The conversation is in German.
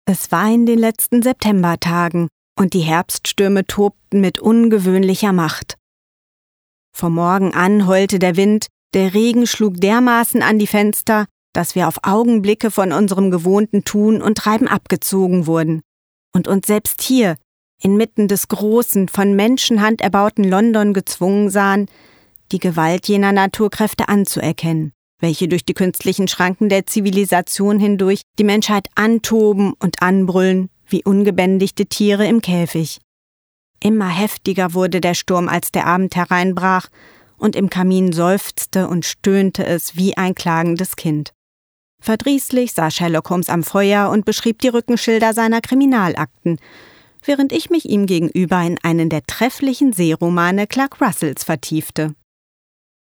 Es war in den letzten Septembertagen und die Herbststürme tobten mit ungewöhnlicher Macht. Vom Morgen an heulte der Wind, der Regen schlug dermaßen an die Fenster, dass wir auf Augenblicke von unserem gewohnten Tun und Treiben abgezogen wurden und uns selbst hier, inmitten des großen, von Menschenhand erbauten London gezwungen sahen, die Gewalt jener Naturkräfte anzuerkennen, welche durch die künstlichen Schranken der Zivilisation hindurch die Menschheit antoben und anbrüllen wie ungebändigte Tiere im Käfig. Immer heftiger wurde der Sturm, als der Abend hereinbrach, und im Kamin seufzte und stöhnte es wie ein klagendes Kind. Verdrießlich saß Sherlock Holmes am Feuer und beschrieb die Rückenschilder seiner Kriminalakten, während ich mich ihm gegenüber in einen der trefflichen Seeromane Clark Russells vertiefte.